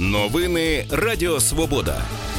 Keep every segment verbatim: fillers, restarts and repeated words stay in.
Новини Радіо Свобода.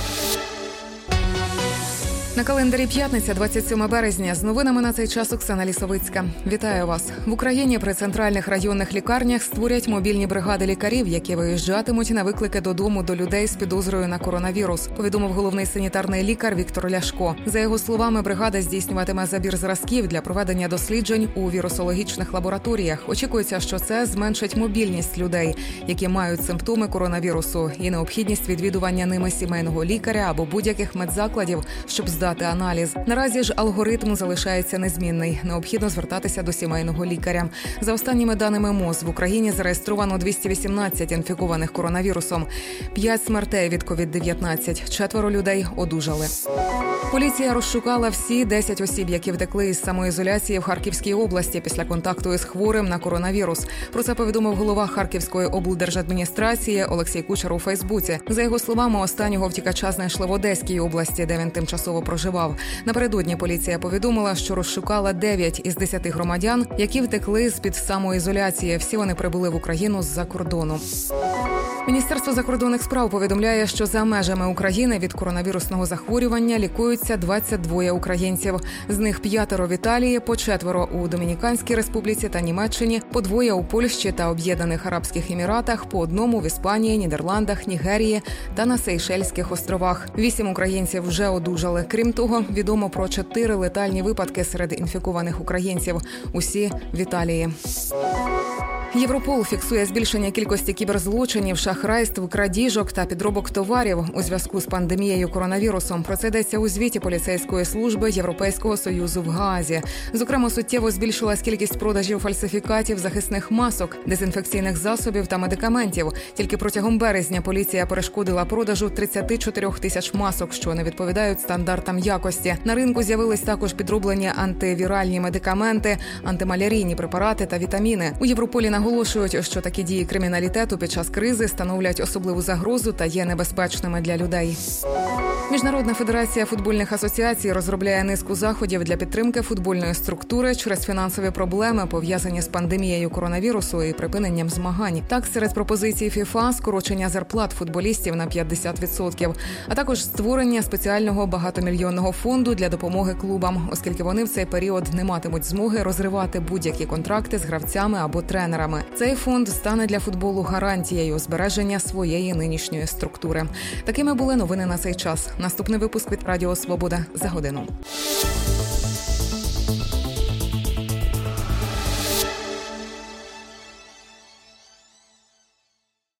На календарі п'ятниця, двадцять сьоме березня. З новинами на цей час Оксана Лісовицька. Вітаю вас. В Україні при центральних районних лікарнях створять мобільні бригади лікарів, які виїжджатимуть на виклики додому до людей з підозрою на коронавірус, повідомив головний санітарний лікар Віктор Ляшко. За його словами, бригада здійснюватиме забір зразків для проведення досліджень у вірусологічних лабораторіях. Очікується, що це зменшить мобільність людей, які мають симптоми коронавірусу, і необхідність відвідування ними сімейного лікаря або будь-яких медзакладів, щоб здати дати аналіз. Наразі ж алгоритм залишається незмінний. Необхідно звертатися до сімейного лікаря. За останніми даними МОЗ, в Україні зареєстровано двісті вісімнадцять інфікованих коронавірусом. П'ять смертей від ковід дев'ятнадцять. Четверо людей одужали. Поліція розшукала всі десять осіб, які втекли із самоізоляції в Харківській області після контакту із хворим на коронавірус. Про це повідомив голова Харківської облдержадміністрації Олексій Кучер у Фейсбуці. За його словами, останнього втікача знайшли в Одеській області, де він тимчасово проживав. Напередодні поліція повідомила, що розшукала дев'ять із десяти громадян, які втекли з-під самоізоляції. Всі вони прибули в Україну з-за кордону. Міністерство закордонних справ повідомляє, що за межами України від коронавірусного захворювання лікуються двадцять два українців. З них п'ятеро в Італії, по четверо у Домініканській Республіці та Німеччині, по двоє у Польщі та Об'єднаних Арабських Еміратах, по одному в Іспанії, Нідерландах, Нігерії та на Сейшельських островах. Вісім українців вже одужали. Крім того, відомо про чотири летальні випадки серед інфікованих українців. Усі в Італії. Європол фіксує збільшення кількості кіберзлочинів, шахрайств, крадіжок та підробок товарів у зв'язку з пандемією коронавірусом. Про це йдеться у звіті поліцейської служби Європейського Союзу в Гаазі. Зокрема, суттєво збільшилась кількість продажів фальсифікатів захисних масок, дезінфекційних засобів та медикаментів. Тільки протягом березня поліція перешкодила продажу тридцять чотири тисяч масок, що не відповідають стандартам якості. На ринку з'явились також підроблені антивіральні медикаменти, антималярійні препарати та вітаміни. У Європолі наголошують, що такі дії криміналітету під час кризи становлять особливу загрозу та є небезпечними для людей. Міжнародна федерація футбольних асоціацій розробляє низку заходів для підтримки футбольної структури через фінансові проблеми, пов'язані з пандемією коронавірусу і припиненням змагань. Так, серед пропозицій ФІФА – скорочення зарплат футболістів на п'ятдесят відсотків, а також створення спеціального багатомільйонного фонду для допомоги клубам, оскільки вони в цей період не матимуть змоги розривати будь-які контракти з гравцями або тренерами. Цей фонд стане для футболу гарантією збереження своєї нинішньої структури. Такими були новини на цей час. Наступний випуск від Радіо Свобода за годину.